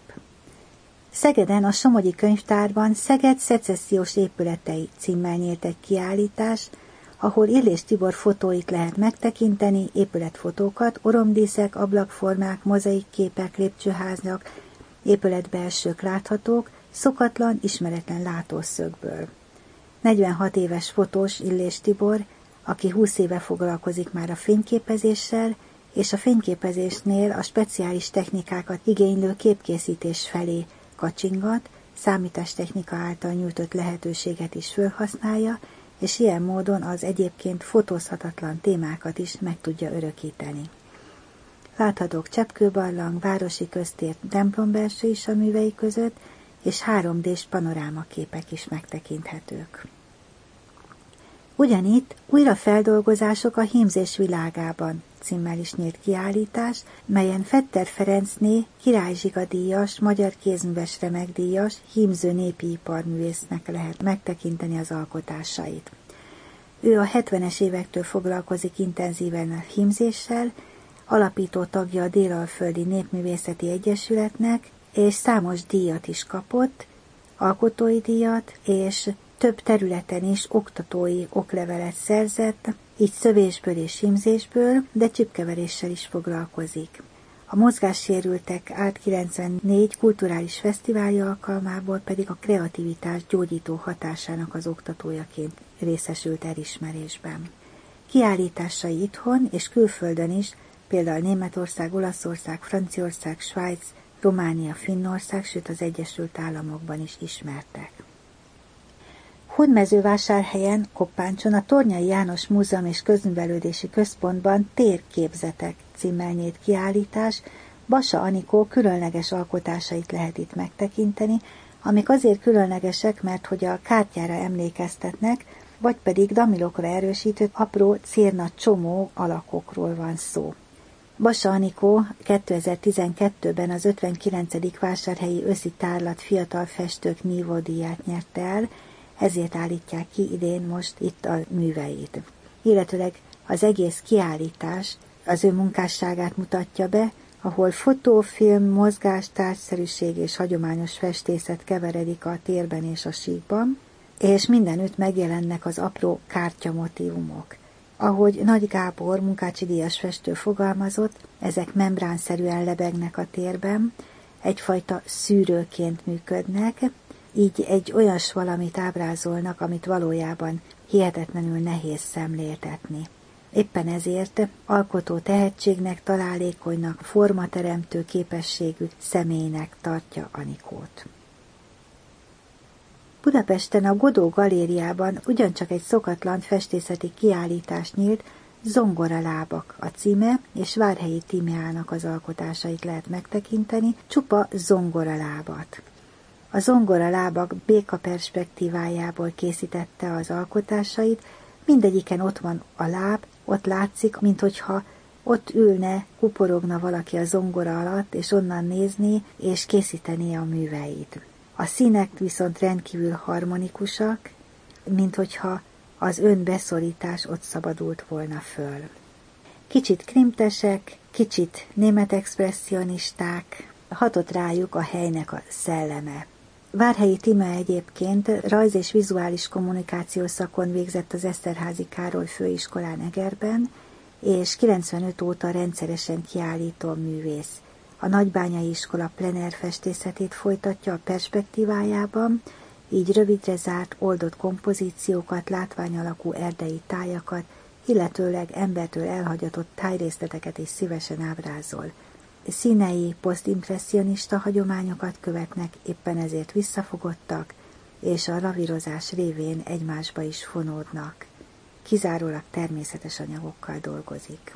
Szegeden a Somogyi Könyvtárban Szeged szecessziós épületei címmel nyílt egy kiállítás, ahol Illés Tibor fotóit lehet megtekinteni, épületfotókat, oromdíszek, ablakformák, mozaikképek, lépcsőházak, épületbelsők láthatók, szokatlan, ismeretlen látószögből. negyvenhat éves fotós Illés Tibor, aki húsz éve foglalkozik már a fényképezéssel, és a fényképezésnél a speciális technikákat igénylő képkészítés felé kacsingat, számítástechnika által nyújtott lehetőséget is felhasználja, és ilyen módon az egyébként fotózhatatlan témákat is meg tudja örökíteni. Láthatók Cseppkőbarlang, Városi Köztér, templombelső is a művei között, és három dés panorámaképek is megtekinthetők. Ugyanitt újrafeldolgozások a hímzés világában címmel is nyílt kiállítás, melyen Fetter Ferencné Király Zsiga díjas, magyar kézműves remekdíjas, hímző népi iparművésznek lehet megtekinteni az alkotásait. Ő a hetvenes évektől foglalkozik intenzíven a hímzéssel, alapító tagja a Délalföldi Népművészeti Egyesületnek, és számos díjat is kapott, alkotói díjat, és több területen is oktatói oklevelet szerzett, így szövésből és hímzésből, de csipkeveréssel is foglalkozik. A mozgássérültek át kilencvennégy kulturális fesztiválja alkalmából pedig a kreativitás gyógyító hatásának az oktatójaként részesült elismerésben. Kiállításai itthon és külföldön is, például Németország, Olaszország, Franciaország, Svájc, Románia, Finnország, sőt az Egyesült Államokban is ismertek. Hódmezővásárhelyen, Koppáncson a Tornyai János Múzeum és Közművelődési Központban Térképzetek címmel nyílt kiállítás, Bassa Anikó különleges alkotásait lehet itt megtekinteni, amik azért különlegesek, mert hogy a kártyára emlékeztetnek, vagy pedig damilokra erősített apró cérna csomó alakokról van szó. Bassa Anikó kétezer-tizenkettőben az ötvenkilencedik vásárhelyi őszi tárlat fiatal festők nívódíját nyerte el, ezért állítják ki idén most itt a műveit. Illetőleg az egész kiállítás az ő munkásságát mutatja be, ahol fotó, film, mozgás, tárgyszerűség és hagyományos festészet keveredik a térben és a síkban, és mindenütt megjelennek az apró kártyamotívumok. Ahogy Nagy Gábor munkácsi díjas festő fogalmazott, ezek membránszerűen lebegnek a térben, egyfajta szűrőként működnek, így egy olyas valamit ábrázolnak, amit valójában hihetetlenül nehéz szemléltetni. Éppen ezért alkotó tehetségnek, találékonynak, formateremtő képességű személynek tartja Anikót. Budapesten a Godó galériában ugyancsak egy szokatlan festészeti kiállítás nyílt, Zongoralábak a címe, és Várhelyi Tímeának az alkotásait lehet megtekinteni, csupa zongoralábat. A zongoralábak béka perspektívájából készítette az alkotásait, mindegyiken ott van a láb, ott látszik, minthogyha ott ülne, kuporogna valaki a zongora alatt, és onnan nézné, és készítené a műveit. A színek viszont rendkívül harmonikusak, minthogyha az önbeszorítás ott szabadult volna föl. Kicsit krimtesek, kicsit német expresszionisták, hatott rájuk a helynek a szelleme. Várhelyi Tíme egyébként rajz- és vizuális kommunikációs szakon végzett az Eszterházy Károly Főiskolán Egerben, és kilencvenöt óta rendszeresen kiállító művész. A Nagybányai Iskola plener festészetét folytatja a perspektívájában, így rövidre zárt, oldott kompozíciókat, látványalakú erdei tájakat, illetőleg embertől elhagyatott tájrészleteket is szívesen ábrázol. Színei posztimpresszionista hagyományokat követnek, éppen ezért visszafogottak, és a lavírozás révén egymásba is fonódnak. Kizárólag természetes anyagokkal dolgozik.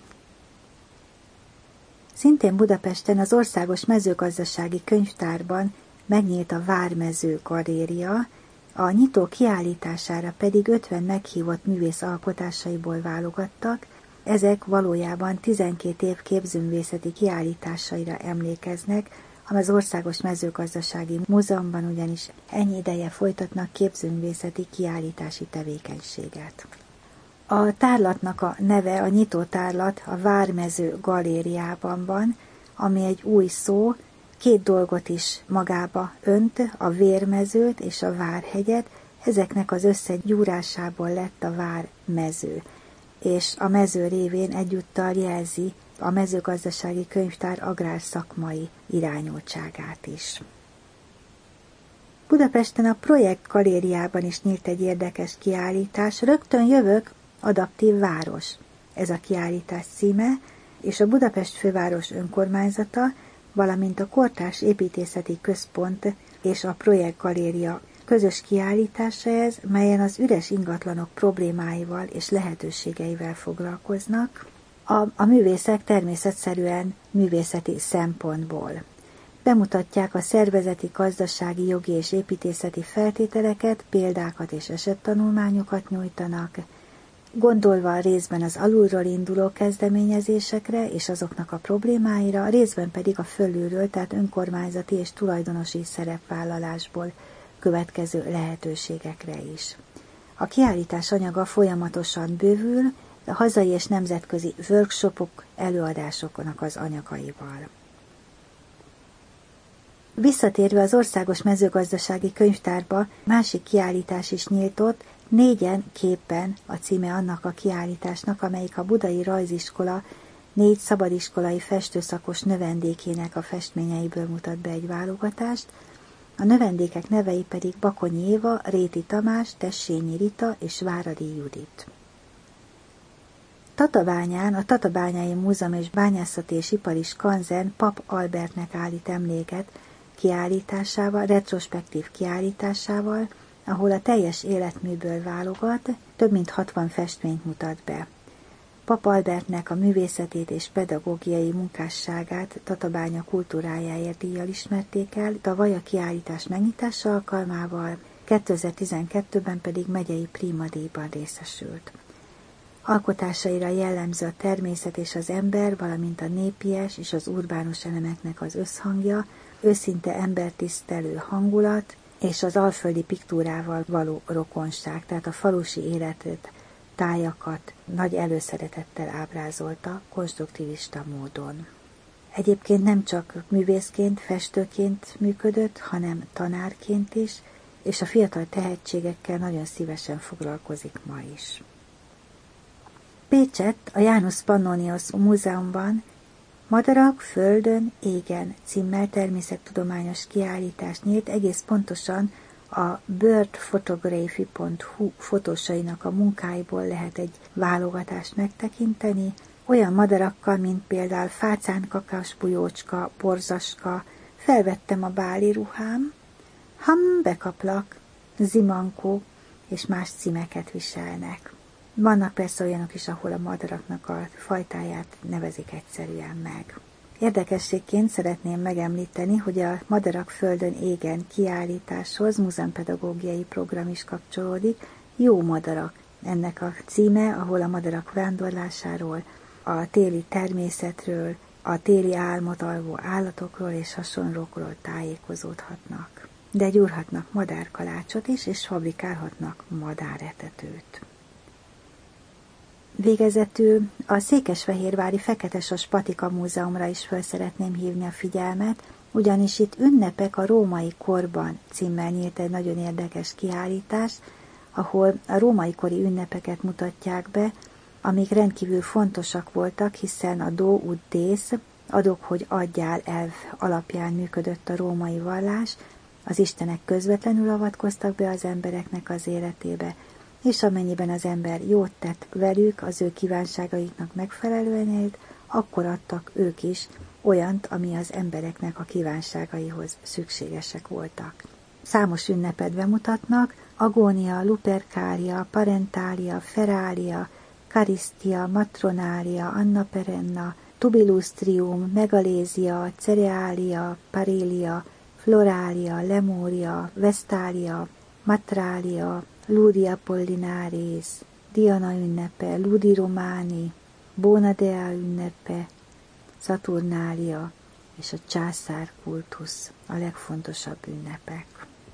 Szintén Budapesten az Országos Mezőgazdasági Könyvtárban megnyílt a Vármező galéria, a nyitó kiállítására pedig ötven meghívott művész alkotásaiból válogattak, ezek valójában tizenkét év képzőművészeti kiállításaira emlékeznek, amely az Országos Mezőgazdasági Múzeumban ugyanis ennyi ideje folytatnak képzőművészeti kiállítási tevékenységet. A tárlatnak a neve, a nyitó tárlat a Vármező galériában van, ami egy új szó, két dolgot is magába önt, a Vérmezőt és a Várhegyet, ezeknek az összegyúrásából lett a Vármező, és a mező révén egyúttal jelzi a mezőgazdasági könyvtár agrárszakmai irányultságát is. Budapesten a Projekt galériában is nyílt egy érdekes kiállítás, Rögtön jövök, adaptív város. Ez a kiállítás címe, és a Budapest főváros önkormányzata, valamint a Kortárs Építészeti Központ és a Projekt Galéria közös kiállítása ez, melyen az üres ingatlanok problémáival és lehetőségeivel foglalkoznak, a, a művészek természetszerűen művészeti szempontból. Bemutatják a szervezeti, gazdasági, jogi és építészeti feltételeket, példákat és esettanulmányokat nyújtanak, gondolva részben az alulról induló kezdeményezésekre és azoknak a problémáira, részben pedig a fölülről, tehát önkormányzati és tulajdonosi szerepvállalásból következő lehetőségekre is. A kiállítás anyaga folyamatosan bővül, a hazai és nemzetközi workshopok, előadásoknak az anyagaival. Visszatérve az Országos Mezőgazdasági Könyvtárba, másik kiállítás is nyíltott, Négyen képen a címe annak a kiállításnak, amelyik a Budai Rajziskola négy szabadiskolai festőszakos növendékének a festményeiből mutat be egy válogatást, a növendékek nevei pedig Bakonyi Éva, Réti Tamás, Tessényi Rita és Váradi Judit. Tatabányán a Tatabányai Múzeum és Bányászati és Ipari Skanzen Pap Albertnek állít emléket kiállításával, retrospektív kiállításával, ahol a teljes életműből válogat, több mint hatvan festményt mutat be. Pap Albertnek a művészetét és pedagógiai munkásságát Tatabánya kultúrájáért díjjal ismerték el, tavaly a kiállítás megnyitása alkalmával, kétezer-tizenkettőben pedig megyei prímadíjban részesült. Alkotásaira jellemző a természet és az ember, valamint a népies és az urbánus elemeknek az összhangja, őszinte embertisztelő hangulat, és az alföldi piktúrával való rokonság, tehát a falusi életet, tájakat nagy előszeretettel ábrázolta konstruktivista módon. Egyébként nem csak művészként, festőként működött, hanem tanárként is, és a fiatal tehetségekkel nagyon szívesen foglalkozik ma is. Pécsett, a Janus Pannonius Múzeumban Madarak földön, égen címmel természettudományos kiállítást nyílt, egész pontosan a bird photography pont hu fotósainak a munkáiból lehet egy válogatást megtekinteni, olyan madarakkal, mint például fácán kakasbujócska, borzaska, felvettem a báli ruhám, ham, bekaplak, zimankó és más címeket viselnek. Vannak persze olyanok is, ahol a madaraknak a fajtáját nevezik egyszerűen meg. Érdekességként szeretném megemlíteni, hogy a Madarak földön égen kiállításhoz múzeumpedagógiai program is kapcsolódik. Jó madarak ennek a címe, ahol a madarak vándorlásáról, a téli természetről, a téli álmot alvó állatokról és hasonlókról tájékozódhatnak. De gyúrhatnak madárkalácsot is, és fabrikálhatnak madáretetőt. Végezetül a székesfehérvári Feketesas Patika Múzeumra is fel szeretném hívni a figyelmet, ugyanis itt Ünnepek a római korban címmel nyílt egy nagyon érdekes kiállítás, ahol a római kori ünnepeket mutatják be, amik rendkívül fontosak voltak, hiszen a do ut des, adok, hogy adjál elv alapján működött a római vallás, az istenek közvetlenül avatkoztak be az embereknek az életébe, és amennyiben az ember jót tett velük, az ő kívánságaiknak megfelelően élt, akkor adtak ők is olyant, ami az embereknek a kívánságaihoz szükségesek voltak. Számos ünnepet bemutatnak, Agónia, Lupercalia, Parentália, Ferália, Karisztia, Matronália, Anna Perenna, Tubilustrium, Megalézia, Cereália, Parélia, Florália, Lemúria, Vesztália, Matrália, Ludi Apollinaris, Diana ünnepe, Ludi Romani, Bonadea ünnepe, Saturnália és a császár kultusz a legfontosabb ünnepek.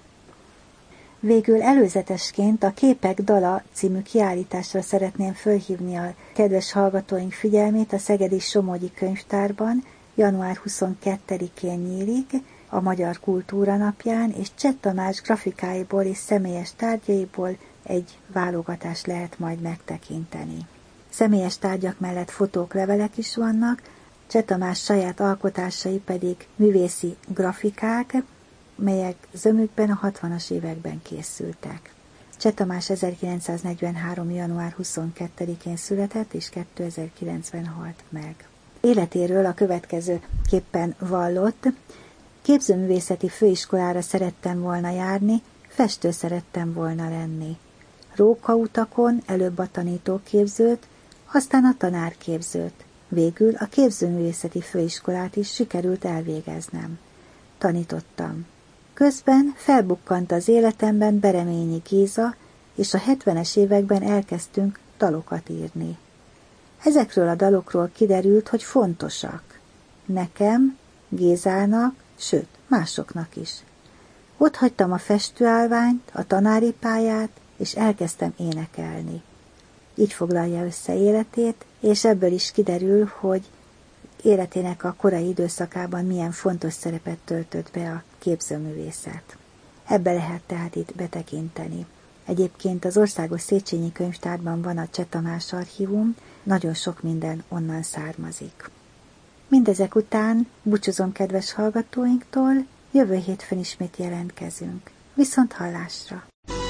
Végül előzetesként a Képek dala című kiállításra szeretném fölhívni a kedves hallgatóink figyelmét a Szegedi Somogyi Könyvtárban, január huszonkettedikén nyílik, a Magyar Kultúra Napján, és Cseh Tamás grafikáiból és személyes tárgyaiból egy válogatást lehet majd megtekinteni. Személyes tárgyak mellett fotók, levelek is vannak, Cseh Tamás saját alkotásai pedig művészi grafikák, melyek zömükben a hatvanas években készültek. Cseh Tamás ezerkilencszáznegyvenhárom. január huszonkettedikén született, és kétezer-kilencben halt meg. Életéről a következőképpen vallott: képzőművészeti főiskolára szerettem volna járni, festő szerettem volna lenni. Rókautakon előbb a tanítóképzőt, aztán a tanárképzőt. Végül a képzőművészeti főiskolát is sikerült elvégeznem. Tanítottam. Közben felbukkant az életemben Bereményi Géza, és a hetvenes években elkezdtünk dalokat írni. Ezekről a dalokról kiderült, hogy fontosak. Nekem, Gézának, sőt, másoknak is. Ott hagytam a festőállványt, a tanári pályát, és elkezdtem énekelni. Így foglalja össze életét, és ebből is kiderül, hogy életének a korai időszakában milyen fontos szerepet töltött be a képzőművészet. Ebbe lehet tehát itt betekinteni. Egyébként az Országos Széchenyi Könyvtárban van a Cseh Tamás archívum, nagyon sok minden onnan származik. Mindezek után búcsúzom kedves hallgatóinktól, jövő hétfőn ismét jelentkezünk. Viszont hallásra!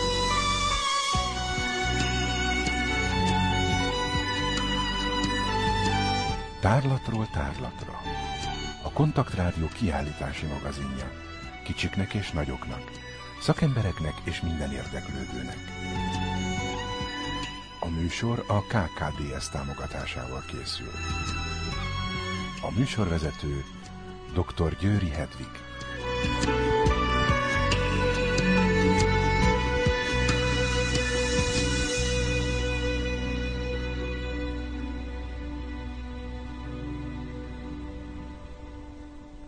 Tárlatról tárlatra. A Kontaktrádió kiállítási magazinja. Kicsiknek és nagyoknak, szakembereknek és minden érdeklődőnek. A műsor a ká ká dé es támogatásával készül. A műsorvezető dr. Győri Hedvig.